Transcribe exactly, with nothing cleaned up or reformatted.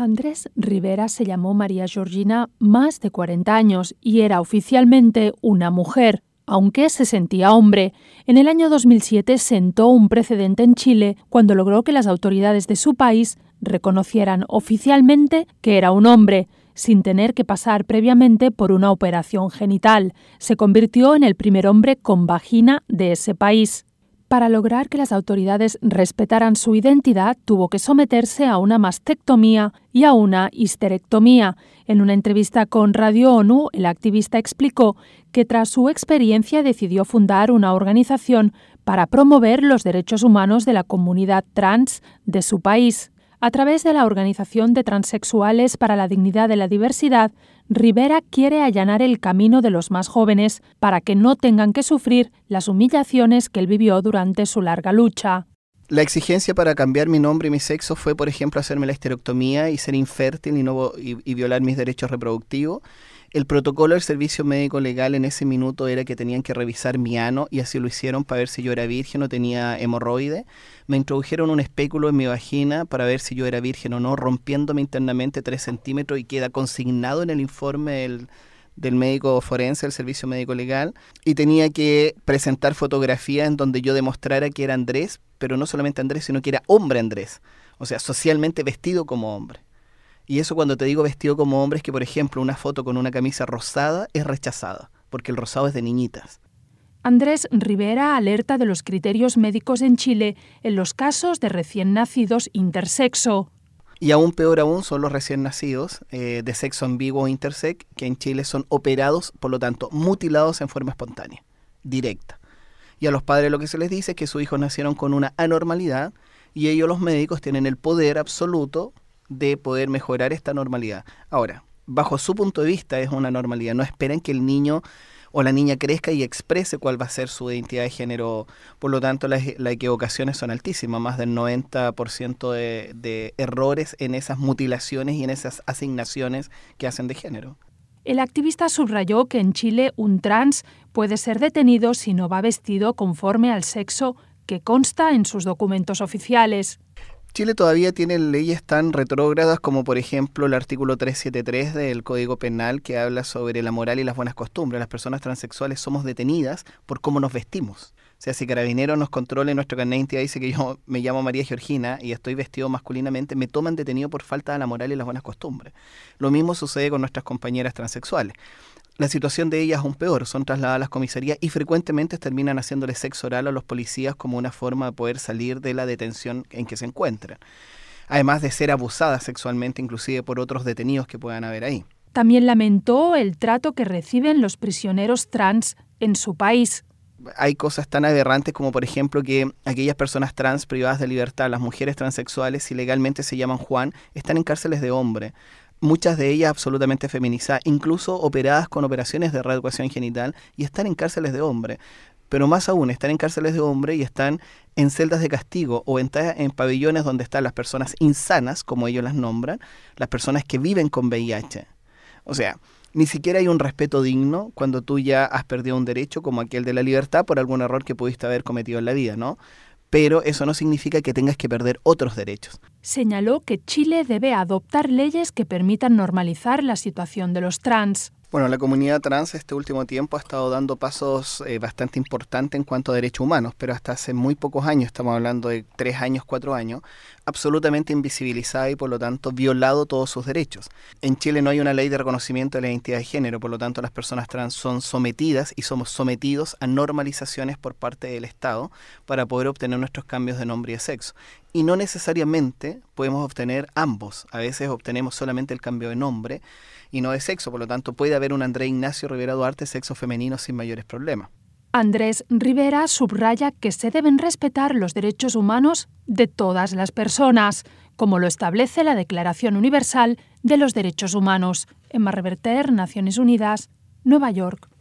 Andrés Rivera se llamó María Georgina más de cuarenta años y era oficialmente una mujer, aunque se sentía hombre. En el año dos mil siete sentó un precedente en Chile cuando logró que las autoridades de su país reconocieran oficialmente que era un hombre, sin tener que pasar previamente por una operación genital. Se convirtió en el primer hombre con vagina de ese país. Para lograr que las autoridades respetaran su identidad, tuvo que someterse a una mastectomía y a una histerectomía. En una entrevista con Radio ONU, el activista explicó que tras su experiencia decidió fundar una organización para promover los derechos humanos de la comunidad trans de su país. A través de la Organización de Transexuales para la Dignidad de la Diversidad, Rivera quiere allanar el camino de los más jóvenes para que no tengan que sufrir las humillaciones que él vivió durante su larga lucha. La exigencia para cambiar mi nombre y mi sexo fue, por ejemplo, hacerme la histerectomía y ser infértil y, no, y, y violar mis derechos reproductivos. El protocolo del servicio médico legal en ese minuto era que tenían que revisar mi ano y así lo hicieron para ver si yo era virgen o tenía hemorroide. Me introdujeron un espéculo en mi vagina para ver si yo era virgen o no, rompiéndome internamente tres centímetros y queda consignado en el informe del, del médico forense, del servicio médico legal. Y tenía que presentar fotografías en donde yo demostrara que era Andrés, pero no solamente Andrés, sino que era hombre Andrés. O sea, socialmente vestido como hombre. Y eso cuando te digo vestido como hombre es que, por ejemplo, una foto con una camisa rosada es rechazada, porque el rosado es de niñitas. Andrés Rivera alerta de los criterios médicos en Chile en los casos de recién nacidos intersexo. Y aún peor aún son los recién nacidos eh, de sexo ambiguo o intersex, que en Chile son operados, por lo tanto, mutilados en forma espontánea, directa. Y a los padres lo que se les dice es que sus hijos nacieron con una anormalidad y ellos, los médicos, tienen el poder absoluto de poder mejorar esta normalidad. Ahora, bajo su punto de vista es una normalidad. No esperen que el niño o la niña crezca y exprese cuál va a ser su identidad de género. Por lo tanto, las, las equivocaciones son altísimas, más del noventa por ciento de, de errores en esas mutilaciones y en esas asignaciones que hacen de género. El activista subrayó que en Chile un trans puede ser detenido si no va vestido conforme al sexo que consta en sus documentos oficiales. Chile todavía tiene leyes tan retrógradas como, por ejemplo, el artículo trescientos setenta y tres del Código Penal que habla sobre la moral y las buenas costumbres. Las personas transexuales somos detenidas por cómo nos vestimos. O sea, si Carabineros nos controla y nuestro carnet de identidad dice que yo me llamo María Georgina y estoy vestido masculinamente, me toman detenido por falta de la moral y las buenas costumbres. Lo mismo sucede con nuestras compañeras transexuales. La situación de ellas es aún peor, son trasladadas a las comisarías y frecuentemente terminan haciéndole sexo oral a los policías como una forma de poder salir de la detención en que se encuentran. Además de ser abusadas sexualmente inclusive por otros detenidos que puedan haber ahí. También lamentó el trato que reciben los prisioneros trans en su país. Hay cosas tan aberrantes como, por ejemplo, que aquellas personas trans privadas de libertad, las mujeres transexuales, si legalmente se llaman Juan, están en cárceles de hombre. Muchas de ellas absolutamente feminizadas, incluso operadas con operaciones de reeducación genital y están en cárceles de hombre. Pero más aún, están en cárceles de hombre y están en celdas de castigo o en, en pabellones donde están las personas insanas, como ellos las nombran, las personas que viven con V I H. O sea, ni siquiera hay un respeto digno cuando tú ya has perdido un derecho como aquel de la libertad por algún error que pudiste haber cometido en la vida, ¿no? Pero eso no significa que tengas que perder otros derechos. Señaló que Chile debe adoptar leyes que permitan normalizar la situación de los trans. Bueno, la comunidad trans este último tiempo ha estado dando pasos eh, bastante importantes en cuanto a derechos humanos, pero hasta hace muy pocos años, estamos hablando de tres años, cuatro años, absolutamente invisibilizada y por lo tanto violado todos sus derechos. En Chile no hay una ley de reconocimiento de la identidad de género, por lo tanto las personas trans son sometidas y somos sometidos a normalizaciones por parte del Estado para poder obtener nuestros cambios de nombre y de sexo. Y no necesariamente podemos obtener ambos, a veces obtenemos solamente el cambio de nombre y no de sexo, por lo tanto puede haber un Andrés Ignacio Rivera Duarte sexo femenino sin mayores problemas. Andrés Rivera subraya que se deben respetar los derechos humanos de todas las personas, como lo establece la Declaración Universal de los Derechos Humanos. Emma Reverter, Naciones Unidas, Nueva York.